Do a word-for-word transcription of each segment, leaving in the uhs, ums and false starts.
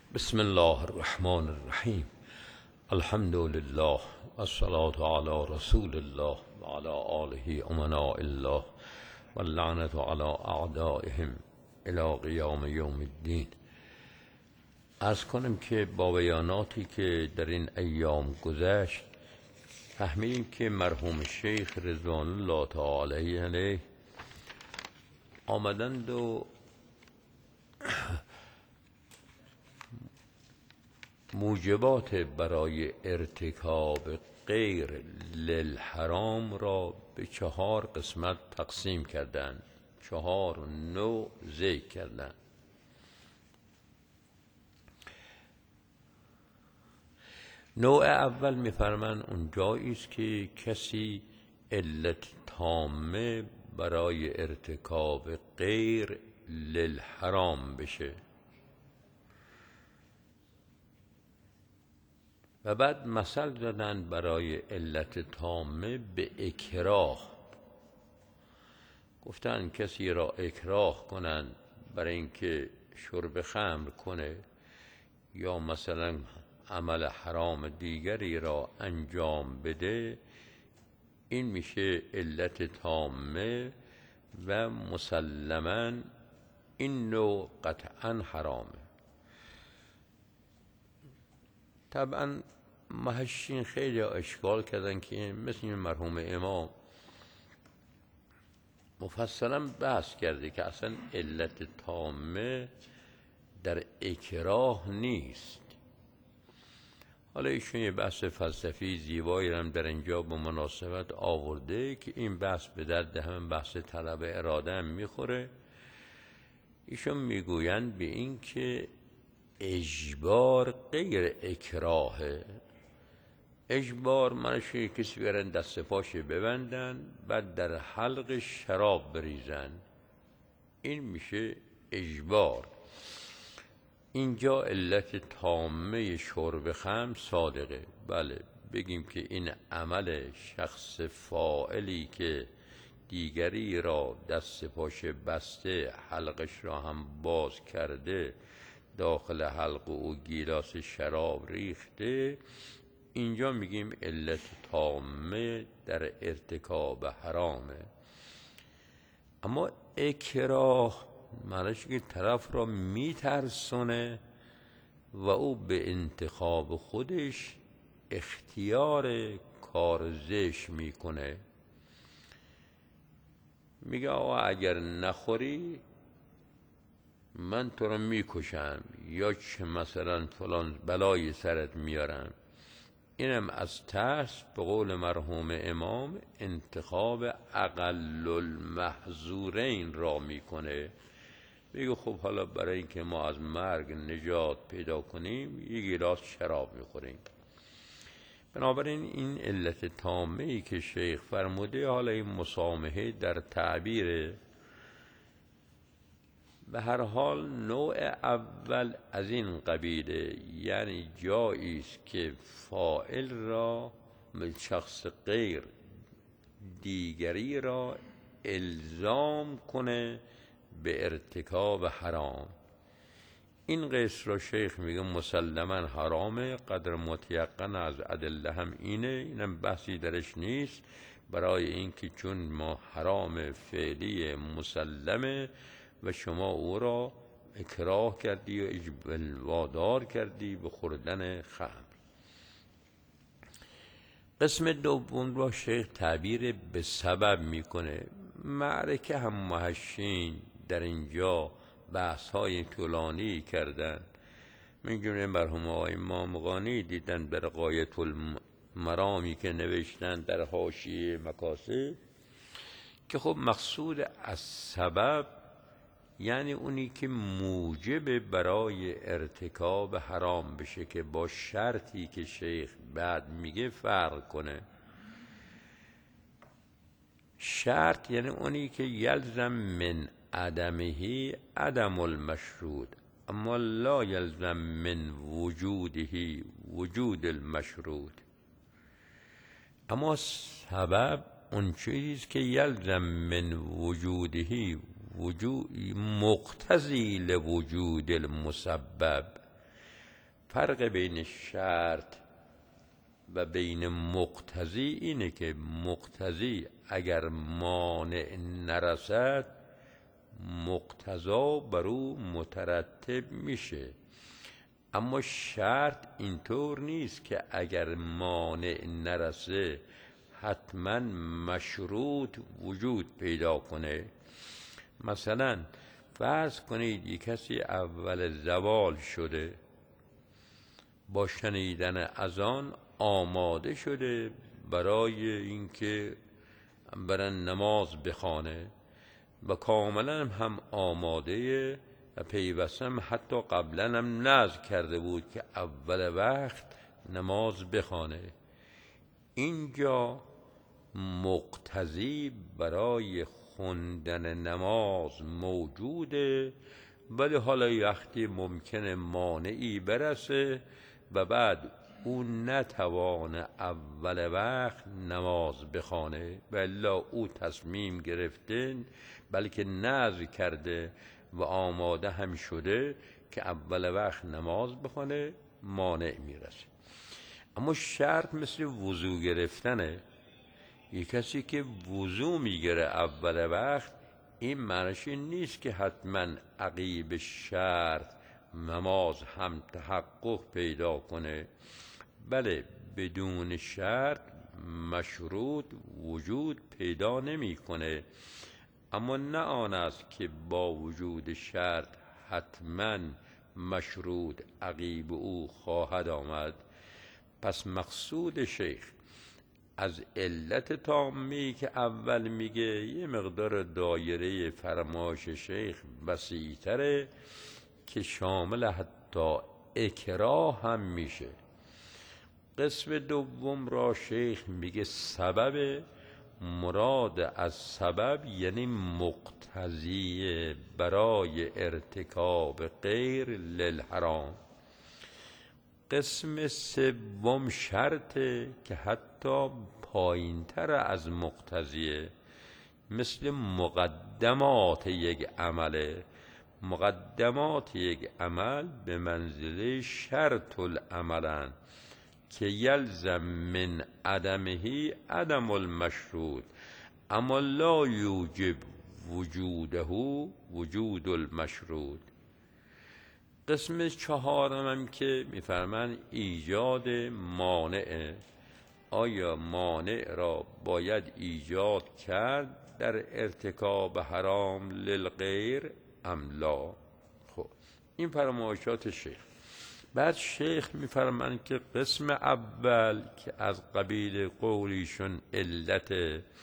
بسم الله الرحمن الرحیم. الحمد لله والصلاة علی رسول الله و علی آله امناء الله و اللعنة علی اعدائهم الی قیام یوم الدین. عرض کنم که با بیاناتی که در این ایام گذشت فهمیدیم که مرحوم شیخ رضوان الله تعالی علیه آمدند و موجبات برای ارتکاب غیر للحرام را به چهار قسمت تقسیم کردند، چهار نوع ذکر کردند. نوع اول می‌فرمایند اون جایی است که کسی علت تامه برای ارتکاب غیر للحرام بشه و بعد مثل زدن برای علت تامه به اکراه. گفتن کسی را اکراه کنند برای اینکه شرب خمر کنه یا مثلا عمل حرام دیگری را انجام بده، این میشه علت تامه و مسلماً این نوع قطعاً حرامه. طبعا محشین خیلی اشکال کردن که مثل مرحوم امام مفصلا بحث کرده که اصلا علت تامه در اکراه نیست. حالا ایشون یه بحث فلسفی زیبایی هم در اینجا به مناسبت آورده که این بحث به درد همین بحث طلب اراده هم میخوره. ایشون میگویند به این که اجبار غیر اکراهه. اجبار منشه کسی برن دست پاش ببندن بعد در حلق شراب بریزن، این میشه اجبار. اینجا علت تامه شرب خمر صادقه. بله بگیم که این عمل شخص فاعلی که دیگری را دست پاش بسته حلقش را هم باز کرده، داخل حلق او گیلاس شراب ریخته، اینجا میگیم علت تامه در ارتکاب حرامه. اما اکراه معنیش که طرف را میترسونه و او به انتخاب خودش اختیار کار زشت میکنه. میگه آقا اگر نخوری من تو رو میکشم یا چه مثلا فلان بلای سرت میارم. اینم از ترس به قول مرحوم امام انتخاب اقل المحظورین را میکنه. میگه خب حالا برای اینکه ما از مرگ نجات پیدا کنیم یک گیلاس شراب میخوریم. بنابراین این علت تامه ای که شیخ فرموده، حالا این مسامحه در تعبیر. به هر حال نوع اول از این قبیله، یعنی جایی است که فاعل را شخص غیر دیگری را الزام کنه به ارتکاب حرام. این قصر را شیخ میگه مسلما حرامه، قدر متیقن از ادله هم اینه، اینم بحثی درش نیست. برای اینکه چون ما حرام فعلی مسلمه و شما او را اکراه کردی و اجبل وادار کردی به خوردن خمر. قسم دوم را شیخ تعبیر به سبب میکنه. معرکه هم محشین در اینجا بحث های طولانی کردن. من جمله مرحوم آقای مامغانی دیدن در غایت المرامی که نوشتن در حاشیه مکاسب که خب مقصود از سبب یعنی اونی که موجب برای ارتکاب حرام بشه که با شرطی که شیخ بعد میگه فرق کنه. شرط یعنی اونی که یلزم من عدمه عدم المشروط، اما لا یلزم من وجوده وجود المشروط. اما سبب اون چیزی که یلزم من وجوده وجود مقتضی لوجود المسبب، فرق بین شرط و بین مقتضی اینه که مقتضی اگر مانع نرسد مقتضا بر او مترتب میشه، اما شرط اینطور نیست که اگر مانع نرسه حتما مشروط وجود پیدا کنه. مثلا فرض کنید یک کسی اول زوال شده، با شنیدن اذان آماده شده برای اینکه برن نماز بخوانه و کاملا هم آماده و پیوسته هم حتی قبلا هم نذر کرده بود که اول وقت نماز بخوانه. اینجا مقتضی برای خوندن نماز موجوده، ولی حالا وقتی ممکنه مانعی برسه و بعد او نتوانه اول وقت نماز بخوانه، بلا او تصمیم گرفته بلکه نذر کرده و آماده هم شده که اول وقت نماز بخوانه، مانع میرسه. اما شرط مثل وضو گرفتنه. یک کسی که وضو میگیره اول وقت، این معنیش نیست که حتما عقیب شرط نماز هم تحقق پیدا کنه. بله، بدون شرط مشروط وجود پیدا نمی کنه، اما نه آن است که با وجود شرط حتما مشروط عقیب او خواهد آمد. پس مقصود شیخ از علت تامی که اول میگه یه مقدار دایره فرمایش شیخ وسیع‌تره که شامل حتی اکراه هم میشه. قسم دوم را شیخ میگه سبب، مراد از سبب یعنی مقتضی برای ارتکاب غیر للحرام. قسم سوم شرطه که حتی پایین تر از مقتضیه، مثل مقدمات یک عمله. مقدمات یک عمل به منزله شرط العملن که یلزم من عدمه عدم المشروط، اما لا یوجب وجوده وجود المشروط. قسم چهارم هم که میفرمان ایجاد مانع. آیا مانع را باید ایجاد کرد در ارتکاب حرام للغیر ام لا؟ خب این فرمایشات شیخ. بعد شیخ میفرمان که قسم اول که از قبیل قولیشون علت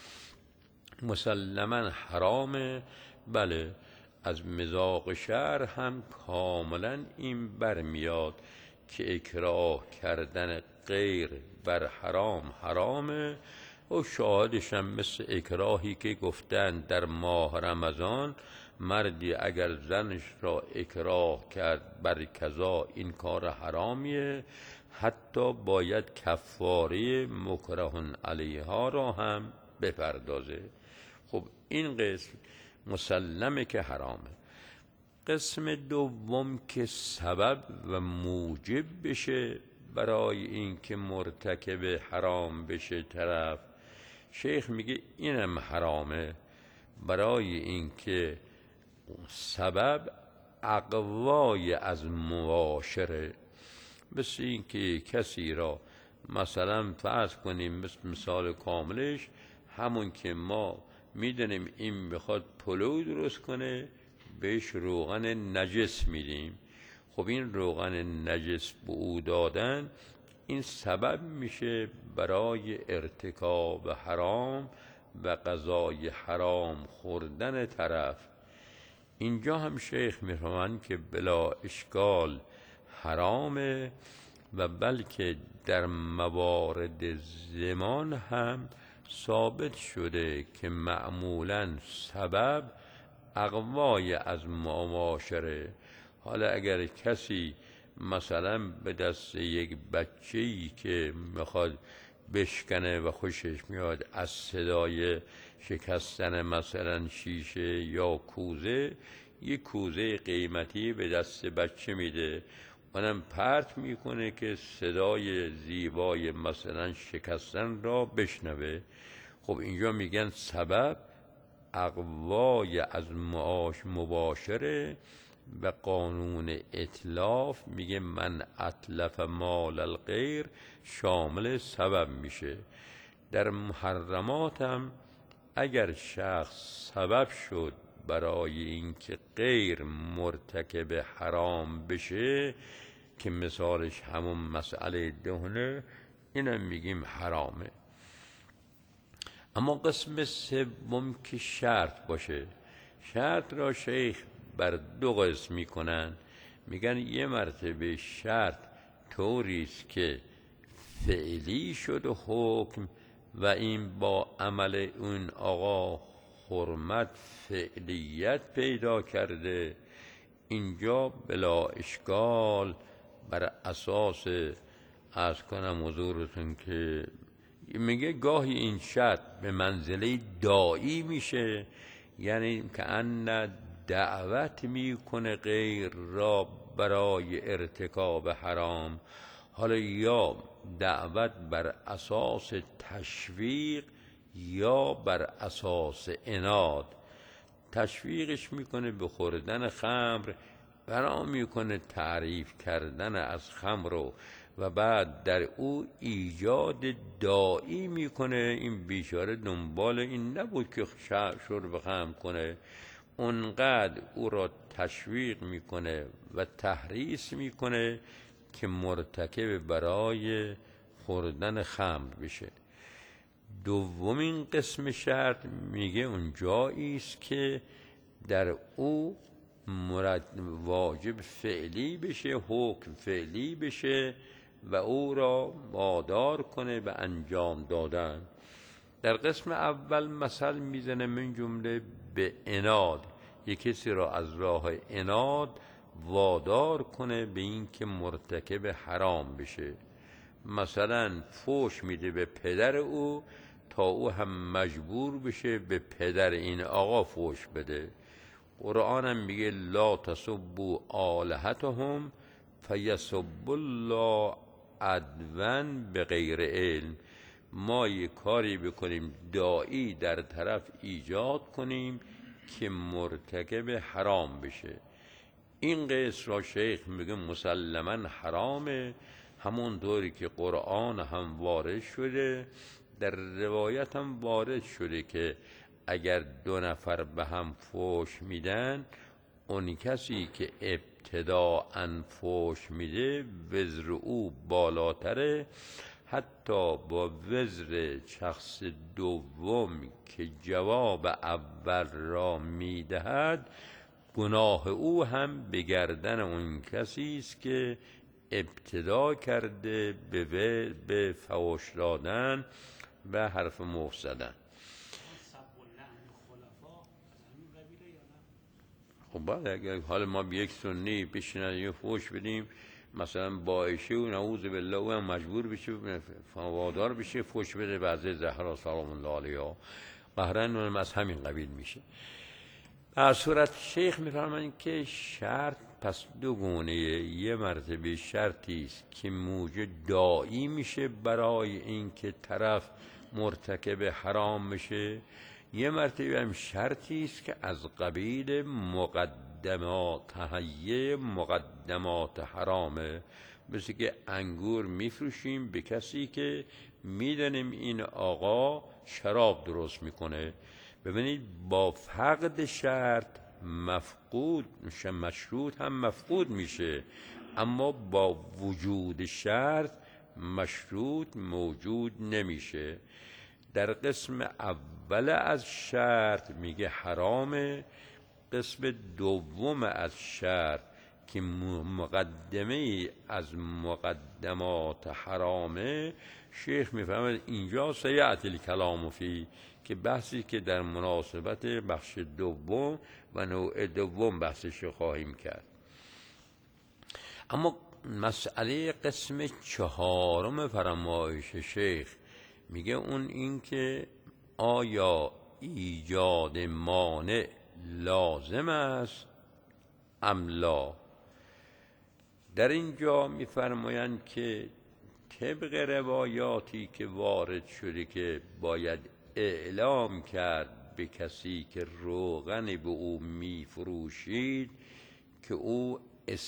مسلما حرامه، بله از مذاق شرع هم کاملا این برمیاد که اکراه کردن غیر بر حرام حرامه و شاهدش هم مثل اکراهی که گفتن در ماه رمضان مردی اگر زنش را اکراه کرد بر کذا این کار حرامیه، حتی باید کفاره مکره علیها را هم بپردازه. خب این قسم مسلمه که حرامه. قسم دوم که سبب و موجب بشه برای این که مرتکب حرام بشه طرف، شیخ میگه اینم حرامه، برای این که سبب اقوای از مباشره. مثل این که کسی را مثلا فرض کنیم، مثل مثال کاملش همون که ما میدونیم این میخواد پلو درست کنه، بهش روغن نجس میدیم. خب این روغن نجس به او دادن این سبب میشه برای ارتکاب حرام و غذای حرام خوردن طرف. اینجا هم شیخ میفرماند که بلا اشکال حرامه و بلکه در موارد زمان هم ثابت شده که معمولاً سبب اقوای از مباشره. حالا اگر کسی مثلا به دست یک بچه‌ای که میخواد بشکنه و خوشش میاد از صدای شکستن مثلا شیشه یا کوزه، یک کوزه قیمتی به دست بچه میده، آدم پرت میکنه که صدای زیبای مثلا شکستن را بشنوه. خب اینجا میگن سبب اقوای از معاش مباشره و قانون اتلاف میگه من اتلف مال الغیر شامل سبب میشه. در محرمات هم اگر شخص سبب شد برای اینکه غیر مرتکب حرام بشه که مثالش همون مسئله دهنه، اینم میگیم حرامه. اما قسم سوم که شرط باشه، شرط را شیخ بر دو قسم میکنن. میگن یه مرتبه شرط طوری است که فعلی شد حکم و این با عمل اون آقا حرمت فعلیت پیدا کرده، اینجا بلا اشکال بر اساس عرض کنم حضورتون که میگه گاهی این شرط به منزله داعی میشه، یعنی که ان دعوت میکنه غیر را برای ارتکاب حرام. حالا یا دعوت بر اساس تشویق یا بر اساس عناد. تشویقش میکنه به خوردن خمر، برا میکنه تعریف کردن از خمر رو و بعد در او ایجاد داعی میکنه. این بیچاره دنبال این نبود که شرب خمر کنه، اونقدر او را تشویق میکنه و تحریص میکنه که مرتکب برای خوردن خمر بشه. دومین قسم شرط میگه اون جایی است که در او مرد واجب فعلی بشه، حکم فعلی بشه و او را وادار کنه به انجام دادن. در قسم اول مثل میزنه من جمله به عناد، یک کسی را از راه عناد وادار کنه به این که مرتکب حرام بشه. مثلا فوش میده به پدر او تا او هم مجبور بشه به پدر این آقا فوش بده. قرآن هم میگه لا تسبوا آلهتهم فیسبوا الله عدوا بغیر علم. ما یک کاری بکنیم داعی در طرف ایجاد کنیم که مرتکب حرام بشه. این قصه را شیخ میگه مسلما حرامه، همون طوری که قرآن هم وارد شده، در روایت هم وارد شده که اگر دو نفر به هم فوش میدن، اون کسی که ابتداءً فوش میده وزر او بالاتره حتی با وزر شخص دوم که جواب اول را میدهد. گناه او هم به گردن اون کسی است که ابتدا کرده به به فحش دادن و حرف مفت زدن. خب بعد اگر حال ما به یک سنی بشینن یه فحش بدیم، مثلا با عایشه و نعوذ بالله او هم مجبور بشه وادار بشه فحش بده بعضی زهرا سلام الله علیها، قهرن اونم از همین قبیل میشه. در صورت شیخ میفرمایند که شرط پس دو گونه، یه مرتبه شرطی است که موجب داعی میشه برای اینکه طرف مرتکب حرام بشه، یه مرتبه هم شرطی است که از قبیل مقدمات تهیه مقدمات حرامه. مثل که انگور میفروشیم به کسی که میدونیم این آقا شراب درست میکنه. ببینید با فقد شرط مفقود میشه، مشروط هم مفقود میشه، اما با وجود شرط مشروط موجود نمیشه. در قسم اول از شرط میگه حرامه، قسم دوم از شرط که مقدمه از مقدمات حرامه، شیخ میفهمد اینجا سیأتی الکلام فی، که بحثی که در مناسبت بخش دوم و نوع دوم بحثش خواهیم کرد. اما مسئله قسم چهارم فرمایش شیخ میگه اون این که آیا ایجاد مانع لازم است ام لا. در اینجا می‌فرمایند که طبق روایاتی که وارد شده که باید اعلام کرد به کسی که روغن به او میفروشید که او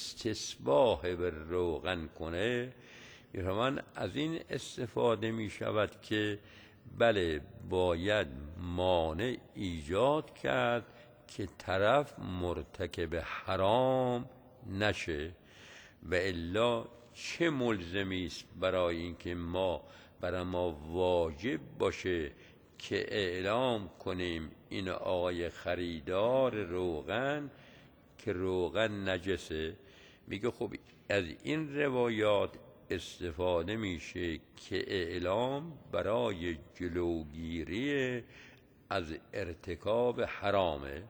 استصباح به روغن کنه، می‌فرمایند از این استفاده می شود که بله باید مانع ایجاد کرد که طرف مرتکب حرام نشه، و الا چه ملزمی است برای اینکه ما برای ما واجب باشه که اعلام کنیم این آقای خریدار روغن که روغن نجسه. میگه خب از این روایات استفاده میشه که اعلام برای جلوگیری از ارتکاب حرامه.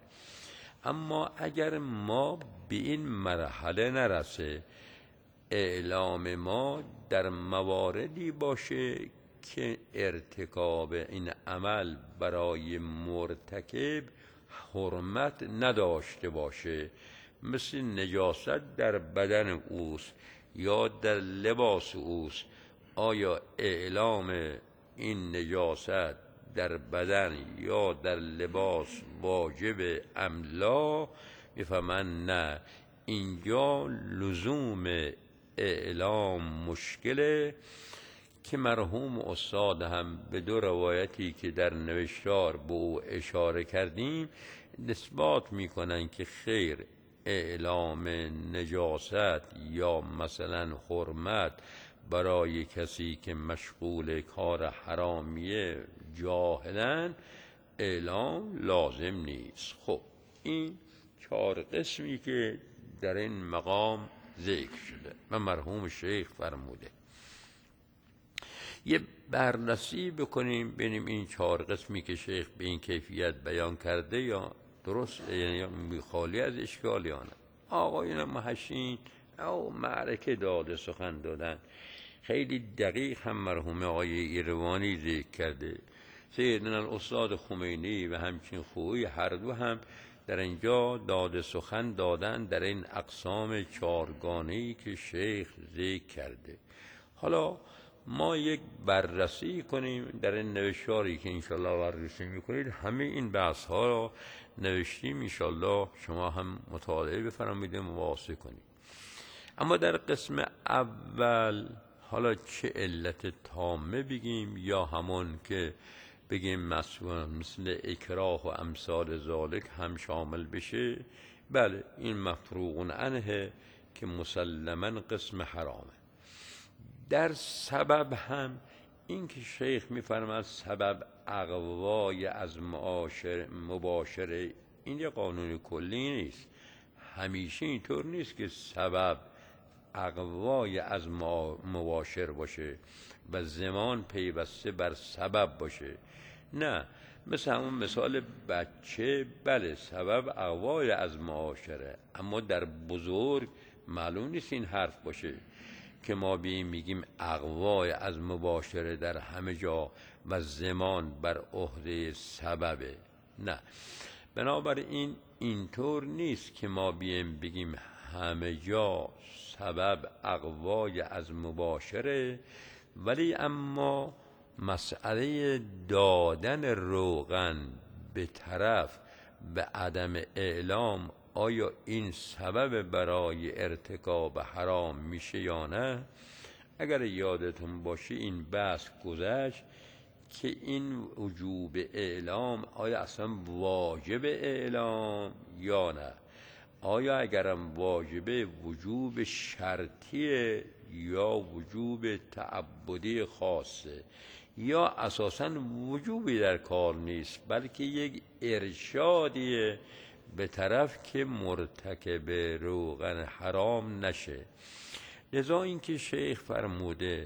اما اگر ما به این مرحله نرسه، اعلام ما در مواردی باشه که ارتکاب این عمل برای مرتکب حرمت نداشته باشه، مثل نجاست در بدن اوست یا در لباس اوست، آیا اعلام این نجاست در بدن یا در لباس واجب ام لا؟ میفهمن نه، اینجا لزوم اعلام مشکله، که مرحوم استاد هم به دو روایتی که در نوشتار به او اشاره کردیم نسبات میکنن که خیر، اعلام نجاست یا مثلا حرمت برای کسی که مشغول کار حرامیه جاهلن اعلام لازم نیست. خب این چهار قسمی که در این مقام ذکر شده و مرحوم شیخ فرموده، یه بررسی بکنیم ببینیم این چهار قسمی که شیخ به این کیفیت بیان کرده یا درست، یعنی خالی از اشکال یا نه. آقایون محشین او معرکه داده سخن دادن، خیلی دقیق هم مرحوم آقای ایروانی ذکر کرده، سیدنا الاستاد خمینی و همچین خویی هر دو هم در اینجا داده سخن دادن در این اقسام چهارگانه‌ای که شیخ ذکر کرده. حالا ما یک بررسی کنیم در این نوشتاری که انشالله بررسی میکنید، همه این بحث ها را نوشتیم، انشالله شما هم مطالعه بفرمایید مواسه کنید. اما در قسم اول حالا چه علت تامه بگیم یا همون که بگیم مثلا مثل اکراه و امثال ذالک هم شامل بشه؟ بله این مفروغ عنه که مسلما قسم حرامه. در سبب هم این که شیخ میفرماد سبب اقوای از معاشر مباشره، این یه قانون کلی نیست، همیشه اینطور نیست که سبب اقوای از مباشر باشه و زمان پیوسته بر سبب باشه، نه. مثل همون مثال بچه، بله سبب اقوای از معاشره، اما در بزرگ معلوم نیست این حرف باشه که ما بیم میگیم اقوای از مباشره در همه جا و زمان بر عهده سببه، نه. بنابراین اینطور نیست که ما بیم بگیم همه جا سبب اقوای از مباشره، ولی اما مسئله دادن روغن به طرف به عدم اعلام، آیا این سبب برای ارتکاب حرام میشه یا نه؟ اگر یادتون باشه این بحث گذشت که این وجوب اعلام آیا اصلا واجب اعلام یا نه، آیا اگرم واجبه وجوب شرطیه یا وجوب تعبدی خاصه، یا اساساً وجوبی در کار نیست بلکه یک ارشادیه به طرف که مرتکب روغن حرام نشه. لذا اینکه شیخ فرموده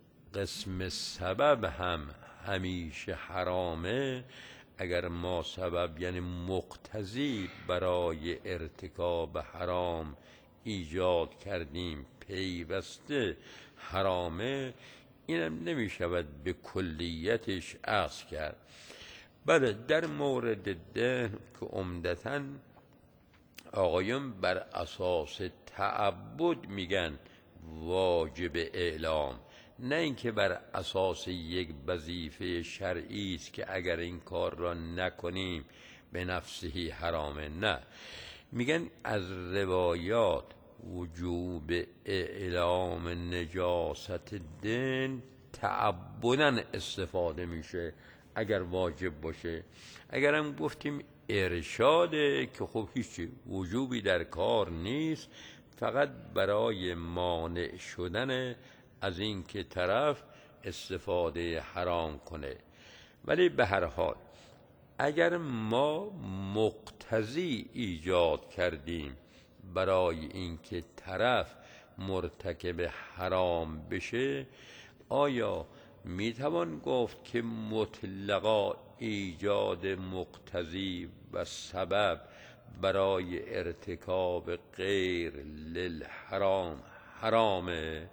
قسم سبب هم همیشه حرامه، اگر ما سبب یعنی مقتضی برای ارتکاب حرام ایجاد کردیم پیوسته حرامه، اینم نمی شود به کلیتش عکس کرد. بله در مورد ده که عمدتاً آقایون بر اساس تعبد میگن واجب اعلام، نه اینکه بر اساس یک وظیفه شرعی است که اگر این کار را نکنیم به نفسه حرامه. نه، میگن از روایات وجوب اعلام نجاست دین تعبداً استفاده میشه اگر واجب باشه. اگر هم گفتیم ارشاده که خب هیچی وجوبی در کار نیست، فقط برای مانع شدن از این که طرف استفاده حرام کنه. ولی به هر حال اگر ما مقتضی ایجاد کردیم برای اینکه طرف مرتکب حرام بشه، آیا میتوان گفت که مطلقا ایجاد مقتضی و سبب برای ارتکاب غیر للحرام حرامه؟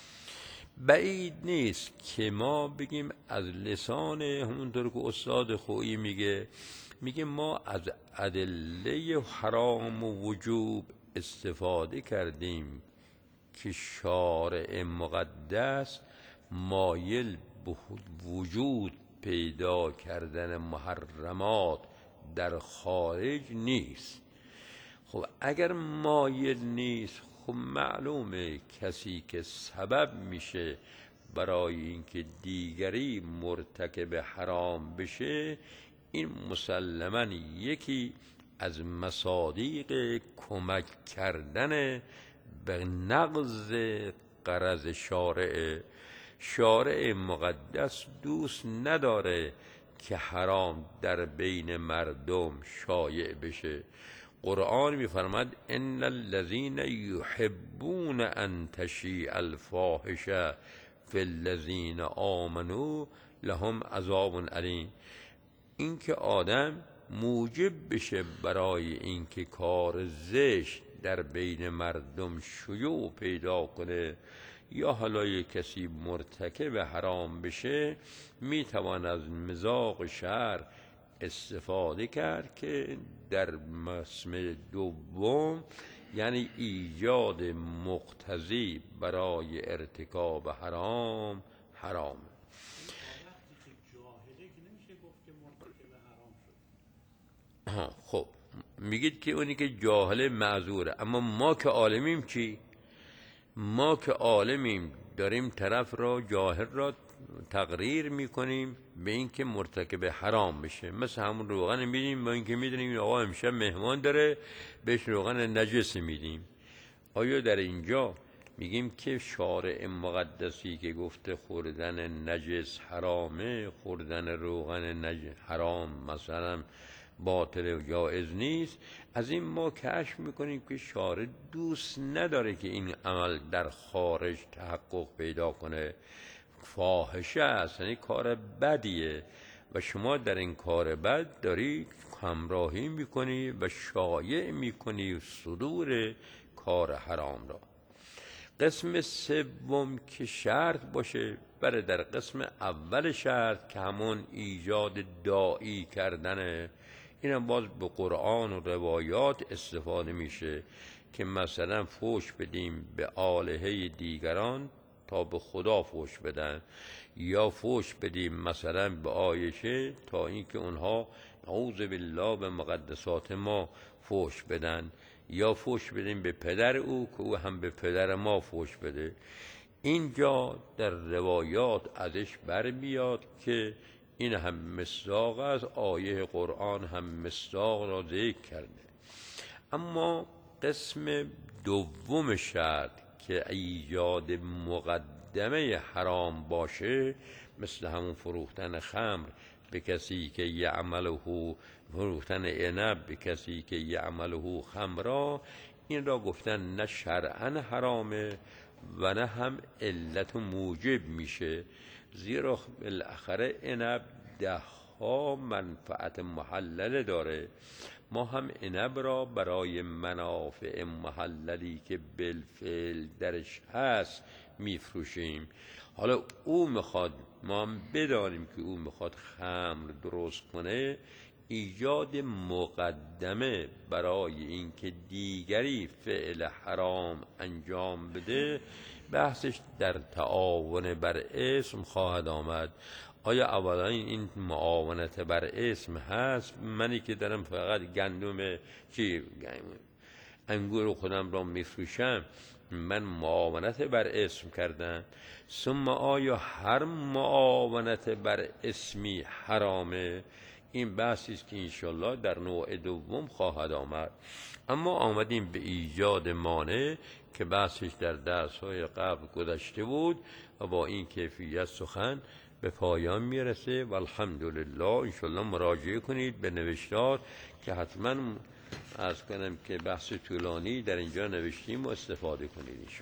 بعید نیست که ما بگیم از لسان همونطور که استاد خویی میگه میگه ما از ادله حرام و وجوب استفاده کردیم که شارع مقدس مایل به وجود پیدا کردن محرمات در خارج نیست. خب اگر مایل نیست، خب معلومه کسی که سبب میشه برای اینکه دیگری مرتکب حرام بشه، این مسلماً یکی از مصادیق کمک کردن به نقض غرض شارع. شارع مقدس دوست نداره که حرام در بین مردم شایع بشه. قرآن میفرماد ان الذين يحبون ان تشیع الفاحشه فی الذین آمنوا لهم عذاب علیم. این که آدم موجب بشه برای اینکه کار زشت در بین مردم شیوع پیدا کنه یا حالا یک کسی مرتکب حرام بشه، میتوان از مزاق شرع استفاده کرد که در مسمع دوم یعنی ایجاد مقتضی برای ارتکاب حرام حرام. خب میگید که اونی که جاهل معذوره، اما ما که عالمیم چی؟ ما که عالمیم داریم طرف را جاهل را تقریر میکنیم به این که مرتکب حرام بشه. مثل همون روغن میدیم با این که میدونیم این آقا امشب مهمان داره بهش روغن نجس میدیم. آیا در اینجا میگیم که شارع مقدسی که گفته خوردن نجس حرامه، خوردن روغن نجس حرام مثلا باطل و جائز نیست، از این ما کشف میکنیم که شارع دوست نداره که این عمل در خارج تحقق پیدا کنه. فاحشه است، یعنی کار بدیه و شما در این کار بد داری همراهی میکنی و شایع میکنی صدور کار حرام را. قسم سوم که شرط باشه، برای در قسم اول شرط که همون ایجاد داعی کردنه، اینم باز به قرآن و روایات استفاده میشه که مثلا فوش بدیم به آلهه دیگران تا به خدا فوش بدن، یا فوش بدیم مثلا به عایشه تا اینکه اونها نعوذ بالله به مقدسات ما فوش بدن، یا فوش بدیم به پدر او که او هم به پدر ما فوش بده. اینجا در روایات ازش برمیاد که این هم مصداق است، آیه قرآن هم مصداق را ذکر کرده. اما قسم دوم شرط که ایجاد مقدمه حرام باشه، مثل همون فروختن خمر به کسی که یعمله، فروختن عنب به کسی که یعمله خمرا، این را گفتن نه شرعاً حرامه و نه هم علت و موجب میشه، زیرا بالاخره عنب ده ها منفعت محلله داره. ما هم عنب را برای منافع محللی که بالفعل درش هست میفروشیم. حالا او میخواد ما هم بدانیم که او میخواد خمر درست کنه، ایجاد مقدمه برای اینکه دیگری فعل حرام انجام بده، بحثش در تعاون بر اسم خواهد آمد. آیا اولا این معاونت بر اسم هست؟ منی که دارم فقط گندم چی انگور خودم را میفروشم، من معاونت بر اسم کردم؟ ثم آیا هر معاونت بر اسمی حرامه؟ این بحثی است که انشالله در نوع دوم خواهد آمد. اما آمدیم به ایجاد مانع که بحثش در درس‌های قبل گذشته بود و با این کیفیت سخن به پایان میرسه و الحمدلله. انشالله مراجعه کنید به نوشتار که حتما عرض کنم که بحث طولانی در اینجا نوشتیم و استفاده کنید.